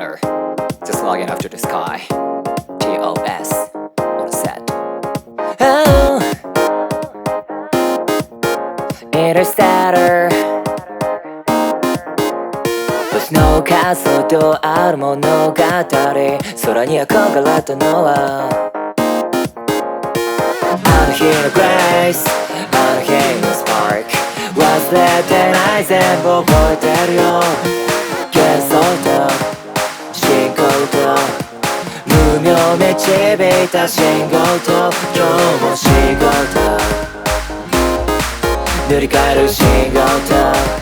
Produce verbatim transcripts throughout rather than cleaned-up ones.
Interstellar, just longing after the sky. T O S on the set. Oh, Interstellar. 星の数とある物語、空に憧れたのはあの日のグレイス、あの日のスパーク、忘れてない全部覚えてるよ。幻想と信仰と無明導いた信号と今日も仕事塗り替える信号と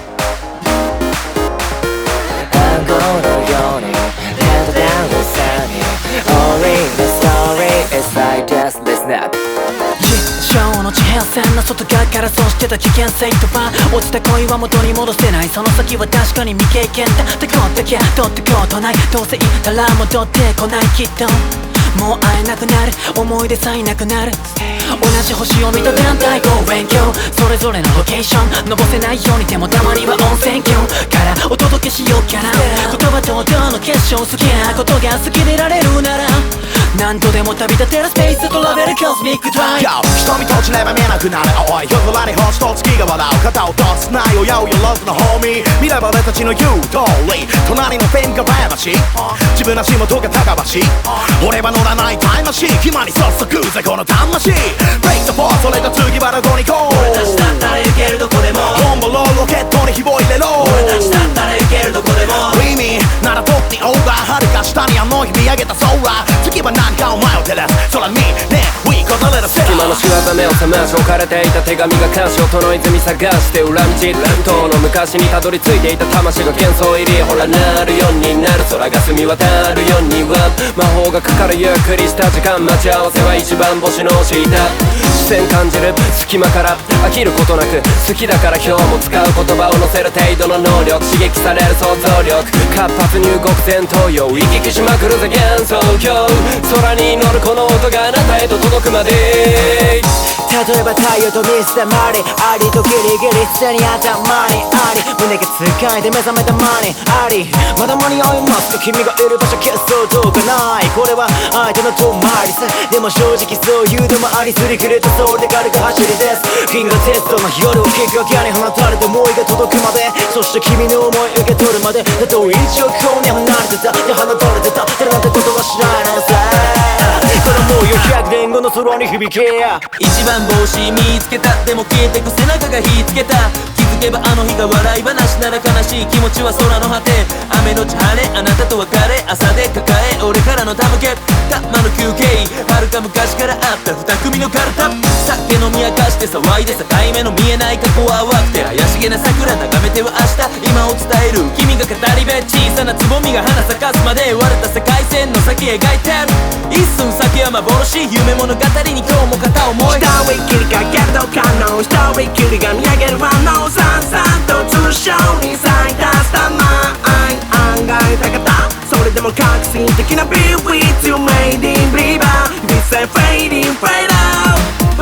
暗号のように Count down the sunny Only the story is like just listen up 実証の地平線の外側からそうしてた危険性とば落ちた恋は元に戻せないその先は確かに未経験だってことだけ取ってことないどうせ言ったら戻ってこないきっともう会えなくなる思い出さえなくなる同じ星を見た団体望遠鏡それぞれのロケーション登せないようにでもたまには温泉郷からお届けしようかな言葉と音の結晶好きなことが好きでいられるなら何度でも旅立てるスペーストラベルコスミックドライブ Yo 瞳閉じれば見えなくなる青い夜空に星と月が笑う肩を落とすないよ Yo you love the homie 未来は俺たちの言う通り隣のフェンが林自分の足元が高橋俺は乗らないタイムマシン暇に早速ぜこの魂 Break the fall それが次はどこに行こう俺たちだったら行けるどこでも本物ロケットに火を入れろ俺たちだったら行けるどこでも Dreamy ならとってオーバー遥か下にあの日見上げた空次は何かお前を照らす空にね We got a little set 隙間の仕業目を覚まし置かれていた手紙が歌詞をこの泉探して裏道遠の昔にたどり着いていた魂が幻想入りほらなるようになる空が澄み渡るようには魔法がかかるゆっくりした時間待ち合わせは一番星の下視線感じる隙間から飽きることなく好きだから今日も使う言葉を乗せる程度の能力刺激される想像力活発に動く前頭葉行き来しまくるぜ幻想郷空に乗るこの音があなたへと届くまで例えば太陽と水たまりありとギリギリ常に頭にあり胸がつかいで目覚めた間にありまだ間に合いますか君がいる場所消そうどうかないこれは相手の遠回りさでも正直そういうのもありすり切れたソウルで軽く走りです銀河テストの夜をきっかけに放たれた思いが届くまでそして君の思い受け取るまでたとえ一億光年離れてたで放たれてたてなんてことはしないのさこの思いをひゃくねんごの空に響け一番帽子見つけたでも消えてく背中が火つけた気づけばあの日が笑い話なら悲しい気持ちは空の果て雨のち晴れあなたと別れ朝で抱え俺からの手向けたまの休憩遥か昔からあった二組のカルタ酒飲み明かして騒いで境目の見えない過去は淡くて怪しげな桜眺めては明日今を伝える君が語り部小さなつぼみが花咲かすまで割れた世界線の先描いてる一寸先は幻夢物語に今日も片思い一人きりかけると可能一人きりが見上げる反応さんさんと通称に咲いたスターマイ案外高田それでも革新的な Be with you made in believer This ain't fading fade out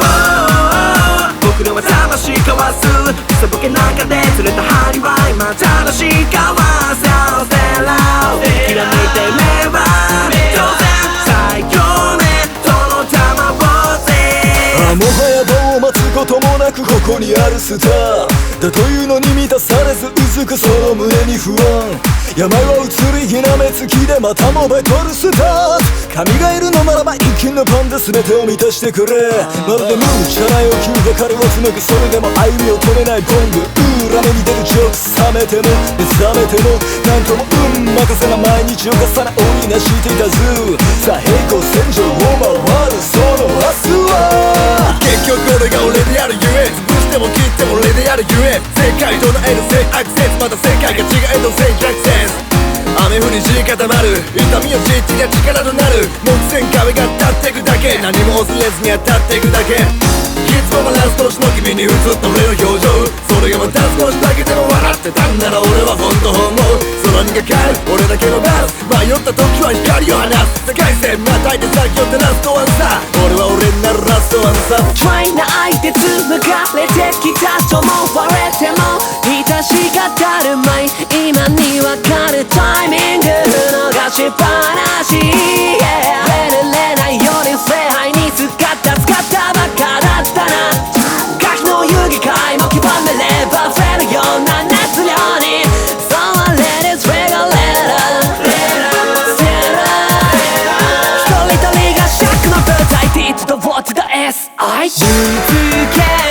僕らは魂交わす嘘ぼけ中で釣れた針は今魂交わせ合わせろきらめいていれば当然最強ねその玉をぜもはや棒を待つこともなくここにあるスターだというのに満たされずうずくその胸に不安病は移りひなめつきでまたもベトルスタート神がいるのならば一斤のパンで全てを満たしてくれまるで無茶な欲求ばかりを紡ぐそれでも歩みを止めないゴング裏目に出るジョーク冷めても目覚めてもなんとも運任せな毎日を重ね織りなしていた図さあ平行線上を回るその明日は結局俺が俺であるゆえ潰しても切っても俺であるゆえ世界とのえる性アクセスまた世界が違えと性逆センス雨降り地固まる痛みを知ってが力となる木線壁が立ってくだけ何も恐れずに当たっていくだけいつもラストの君に映った俺の表情それがまた少しだけでも笑ってたんなら俺は本当本望空にかかる俺だけのダンス迷った時は光を放つ世界線またいで先を照らすとアンサー俺は俺になるラストアンサー Try ないで繋がれてきたと思われても致し方るまい今にわかるタイミング逃し使った使ったばっかだったなガキの遊戯会も極めれば増えるような熱量に So I let it trigger later一人一人が尺の舞台 T to the W to the S I ぶつけ